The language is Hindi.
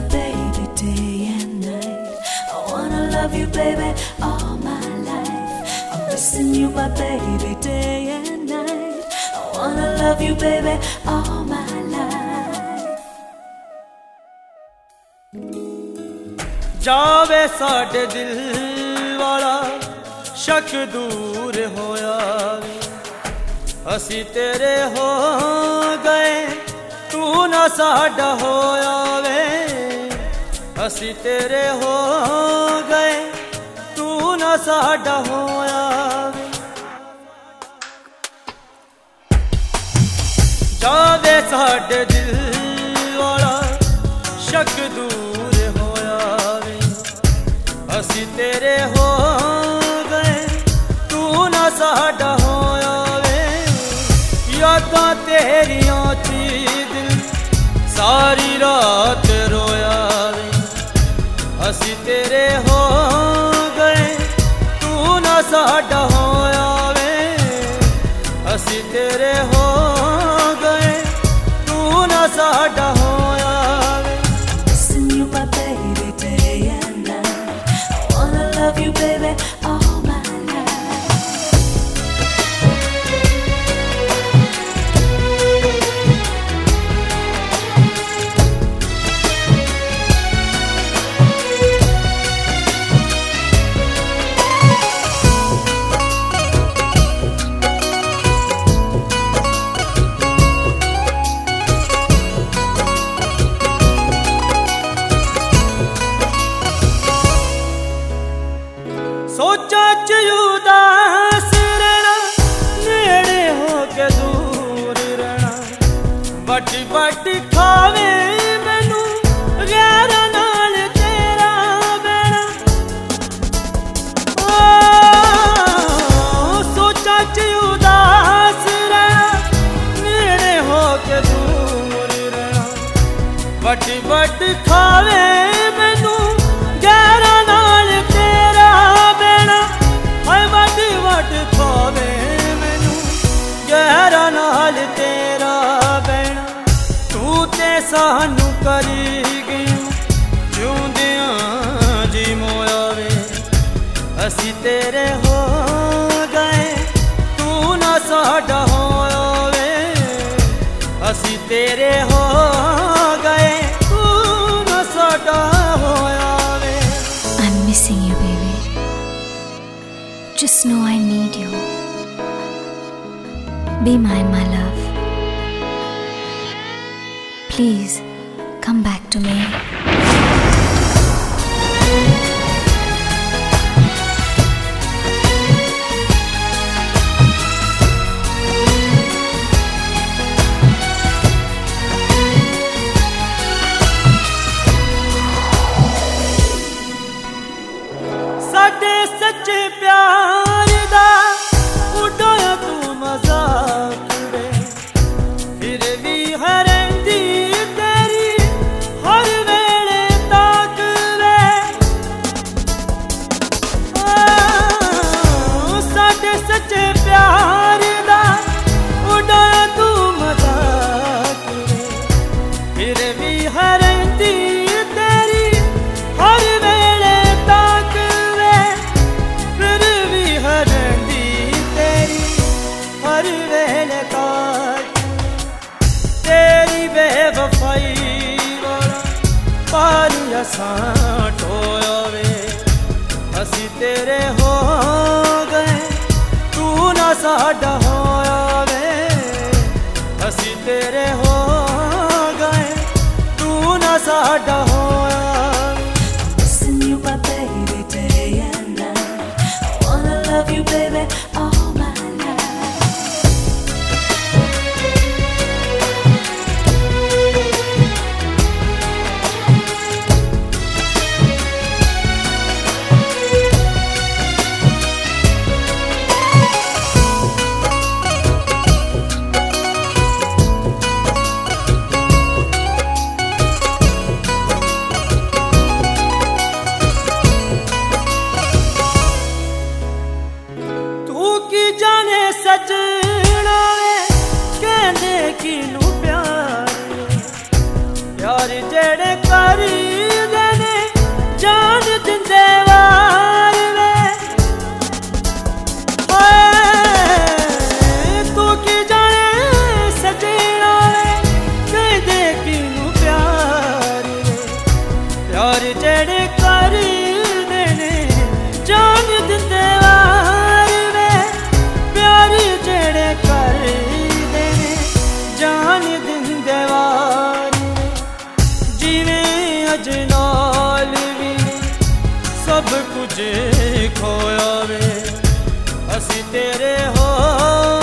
baby day and night. I wanna love you, baby, all my life. I'm missing you, my baby day and night. I wanna love you, baby, all my life. जावे साडे दिल वाला शक दूर होया वे, असी तेरे हो गए तू ना साडा होया वे, असी तेरे हो गए तू ना साडा होया वे। जावे साडे दिल वाला शक दूर होया वे, असी तेरे हो गए तू ना साडा होया वे। यादां तेरियां ची दिल सारी रात रोया वे, असी तेरे हो गए तू ना साडा होया वे, असी तेरे हो गए तू ना साडा होया वे। Missing you, my baby day and night. I wanna love you, baby, all my life. सोचा च उदास रहना, नेड़े होके दूर रहना, बटी बटी खावे मैनू गैरां नाल तेरा बैणा। सोचा च उदास रहना, नेड़े होके दूर रहना, बटी बटी खावे मैनू गैरां नाल तेरा बैणा। हाय वट वट खावे मैनू गैरां नाल तेरा बैणा। तू ते सानू करी गई जिउंदियां जी मोया वे, असी तेरे हो गए तू ना साडा होया वे, असी तेरे हो गए तू ना साडा होया वे। I'm missing you, baby. Just know I need you. Be mine, my love. Please, come back to me. साडे सच्चे प्यार दा उड़ाया तू मजाक वे, फिर भी हरंदी तेरी हर वेले ताक वे। साडे सच्चे प्यार दा उड़ाया तू मजाक वे, फिर भी हरंदी तेरी हर वेले ताक वे, फिर भी हरंदी तेरी हर वेले ताक। तेरी बेवफाई वाला पानी असां टोया वे, असी तेरे हो गए तू ना साडा होया वे, असी तेरे हो गए तू ना साडा होया वे। Missing you, my baby day and night. I wanna love you, baby, all my life. प्यार जेड़े कर देने जान दिंदे वार वे, प्यार जेड़े कर देने जान दिंदे वार वे। जिवें अज नाल भी सब कुछ खोया वे, असी तेरे हो